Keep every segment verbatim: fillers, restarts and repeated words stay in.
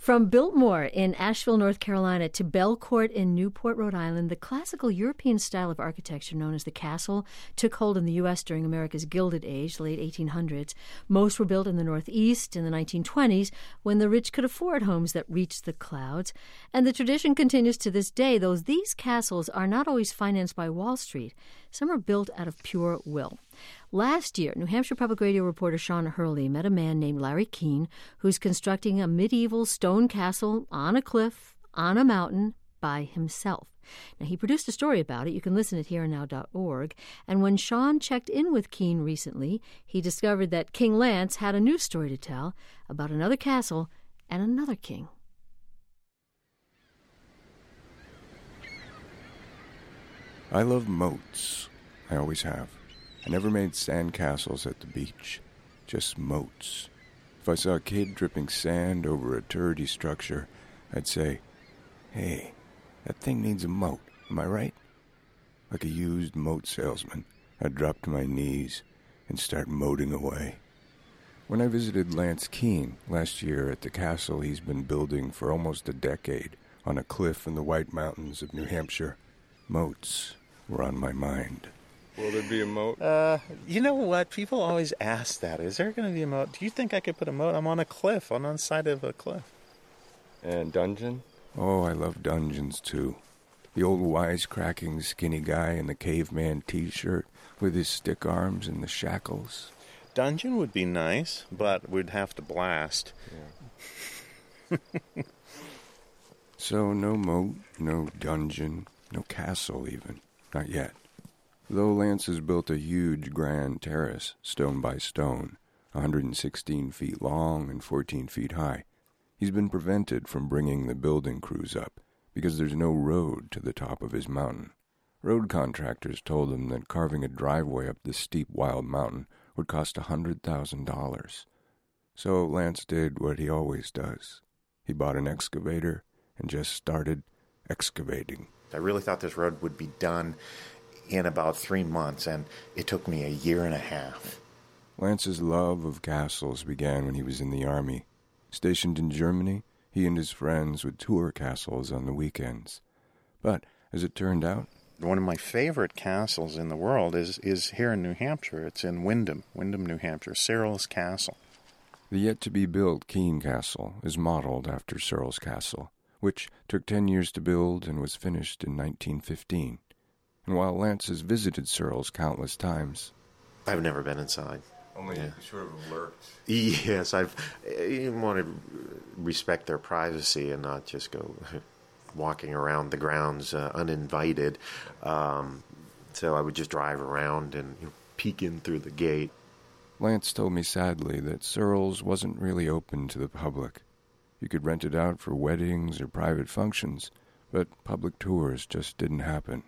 From Biltmore in Asheville, North Carolina, to Belcourt in Newport, Rhode Island, the classical European style of architecture known as the castle took hold in the U S during America's Gilded Age, late eighteen hundreds. Most were built in the Northeast in the nineteen twenties, when the rich could afford homes that reached the clouds. And the tradition continues to this day, though these castles are not always financed by Wall Street. Some are built out of pure will. Last year, New Hampshire Public Radio reporter Sean Hurley met a man named Larry Keene who's constructing a medieval stone castle on a cliff, on a mountain, by himself. Now, he produced a story about it. You can listen at here and now dot org. And when Sean checked in with Keene recently, he discovered that King Lance had a new story to tell about another castle and another king. I love moats. I always have. I never made sand castles at the beach, just moats. If I saw a kid dripping sand over a turrety structure, I'd say, hey, that thing needs a moat, am I right? Like a used moat salesman, I'd drop to my knees and start moating away. When I visited Lance Keene last year at the castle he's been building for almost a decade on a cliff in the White Mountains of New Hampshire, moats were on my mind. Will there be a moat? Uh, you know what? People always ask that. Is there going to be a moat? Do you think I could put a moat? I'm on a cliff, I'm on the side of a cliff. And dungeon? Oh, I love dungeons, too. The old wisecracking skinny guy in the caveman T-shirt with his stick arms and the shackles. Dungeon would be nice, but we'd have to blast. Yeah. So no moat, no dungeon, no castle even. Not yet. Though Lance has built a huge grand terrace, stone by stone, one hundred sixteen feet long and fourteen feet high, he's been prevented from bringing the building crews up because there's no road to the top of his mountain. Road contractors told him that carving a driveway up this steep wild mountain would cost one hundred thousand dollars. So Lance did what he always does. He bought an excavator and just started excavating. I really thought this road would be done in about three months, and it took me a year and a half. Lance's love of castles began when he was in the Army. Stationed in Germany, he and his friends would tour castles on the weekends. But, as it turned out, one of my favorite castles in the world is, is here in New Hampshire. It's in Windham, Windham, New Hampshire, Searles Castle. The yet-to-be-built Keene Castle is modeled after Searles Castle, which took ten years to build and was finished in nineteen fifteen. And while Lance has visited Searles countless times, I've never been inside. Only yeah. sort of lurked. Yes, I've. You want to respect their privacy and not just go walking around the grounds uh, uninvited. Um, so I would just drive around and you know, peek in through the gate. Lance told me sadly that Searles wasn't really open to the public. You could rent it out for weddings or private functions, but public tours just didn't happen.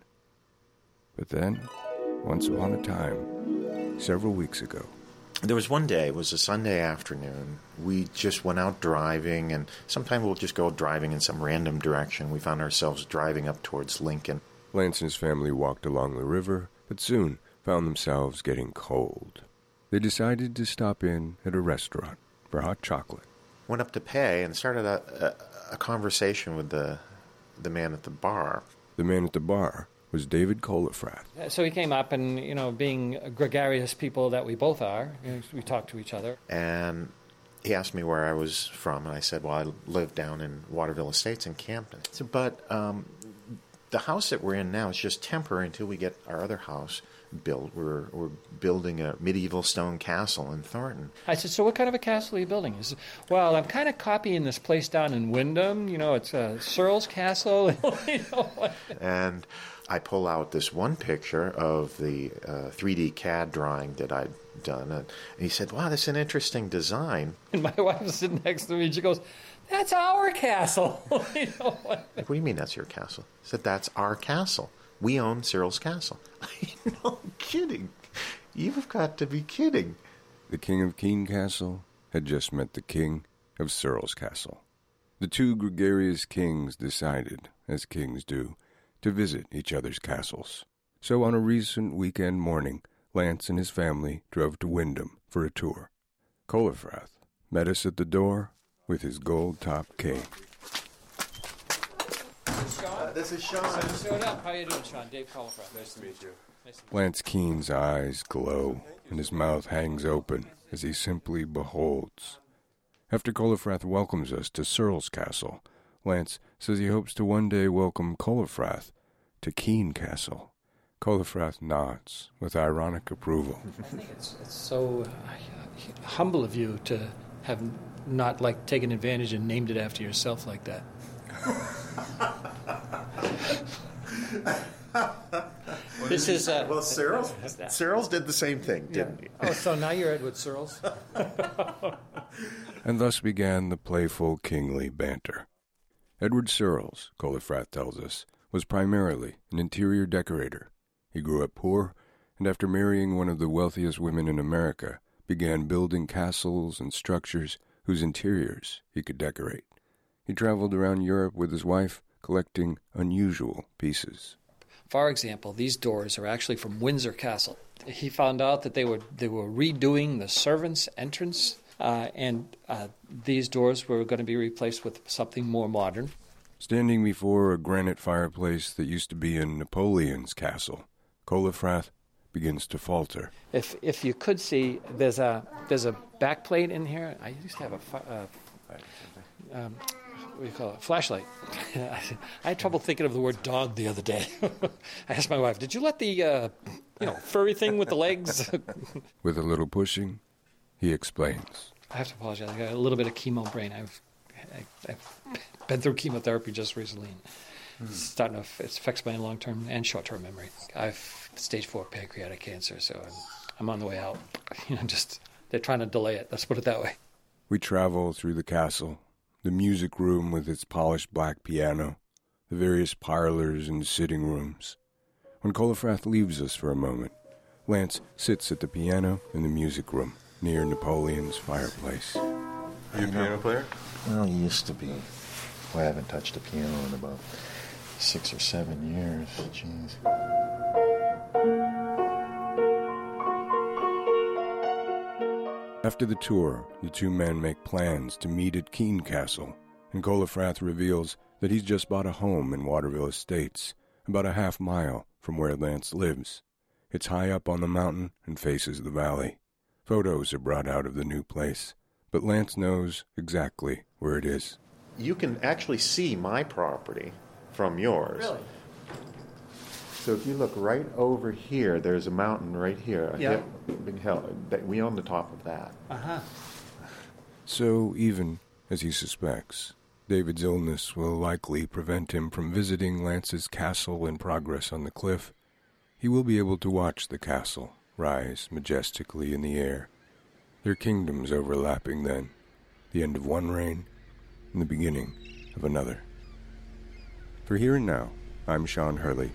But then, once upon a time, several weeks ago, there was one day, it was a Sunday afternoon, we just went out driving, and sometimes we'll just go driving in some random direction. We found ourselves driving up towards Lincoln. Lance and his family walked along the river, but soon found themselves getting cold. They decided to stop in at a restaurant for hot chocolate. Went up to pay and started a, a, a conversation with the the man at the bar. The man at the bar was David Colifrath. So he came up and, you know, being gregarious people that we both are, you know, we talked to each other. And he asked me where I was from, and I said, well, I live down in Waterville Estates in Campton. I said, but um, the house that we're in now is just temporary until we get our other house built. We're, we're building a medieval stone castle in Thornton. I said, so what kind of a castle are you building? He said, well, I'm kind of copying this place down in Windham. You know, it's a Searles Castle. You know, and I pull out this one picture of the uh, three D C A D drawing that I'd done. And he said, wow, that's an interesting design. And my wife was sitting next to me, and she goes, that's our castle. You know, what do you mean that's your castle? I said, that's our castle. We own Searles Castle. No kidding. You've got to be kidding. The king of Keene Castle had just met the king of Searles Castle. The two gregarious kings decided, as kings do, to visit each other's castles. So on a recent weekend morning, Lance and his family drove to Windham for a tour. Colifrath met us at the door with his gold-topped cape. Sean? This is Sean. So showed up. How you doing, Sean? Dave Colifrath. Nice to meet you. Nice to meet Lance Keene's eyes glow, and his mouth hangs open as he simply beholds. After Colifrath welcomes us to Searles Castle, Lance says he hopes to one day welcome Colifrath to Keene Castle. Colifrath nods with ironic approval. I think it's, it's so uh, humble of you to have not like taken advantage and named it after yourself like that. This is uh, Well, Searles, Searles did the same thing, didn't he? Oh, so now you're Edward Searles? And thus began the playful, kingly banter. Edward Searles, Colifrath tells us, was primarily an interior decorator. He grew up poor, and after marrying one of the wealthiest women in America, began building castles and structures whose interiors he could decorate. He traveled around Europe with his wife, collecting unusual pieces. For example, these doors are actually from Windsor Castle. He found out that they were they were redoing the servants' entrance, uh, and uh, these doors were going to be replaced with something more modern. Standing before a granite fireplace that used to be in Napoleon's castle, Colifrath begins to falter. If if you could see, there's a there's a backplate in here. I used to have a fi- uh, um, what do you call it? Flashlight. I had trouble thinking of the word dog the other day. I asked my wife, "Did you let the uh, you know furry thing with the legs?" With a little pushing, he explains. I have to apologize. I got a little bit of chemo brain. I've I, I've been through chemotherapy just recently. And it's starting to it affects my long-term and short-term memory. I've stage four pancreatic cancer, so I'm, I'm on the way out. You know, just they're trying to delay it. Let's put it that way. We travel through the castle, the music room with its polished black piano, the various parlors and sitting rooms. When Colifrath leaves us for a moment, Lance sits at the piano in the music room near Napoleon's fireplace. Are you a piano player? Well, he used to be. Well, I haven't touched a piano in about six or seven years. Jeez. After the tour, the two men make plans to meet at Keene Castle, and Colifrath reveals that he's just bought a home in Waterville Estates, about a half mile from where Lance lives. It's high up on the mountain and faces the valley. Photos are brought out of the new place, but Lance knows exactly where it is. You can actually see my property from yours. Really? So if you look right over here, there's a mountain right here. A Yeah. hill, big hill. That- We own the top of that. Uh-huh. So, even as he suspects, David's illness will likely prevent him from visiting Lance's castle in progress on the cliff. He will be able to watch the castle rise majestically in the air, their kingdoms overlapping then, the end of one reign and the beginning of another. For Here and Now, I'm Sean Hurley.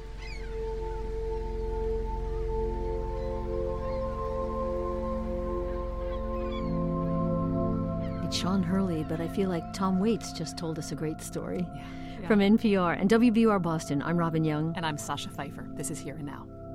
It's Sean Hurley, but I feel like Tom Waits just told us a great story. Yeah. From N P R and W B U R Boston, I'm Robin Young. And I'm Sasha Pfeiffer. This is Here and Now.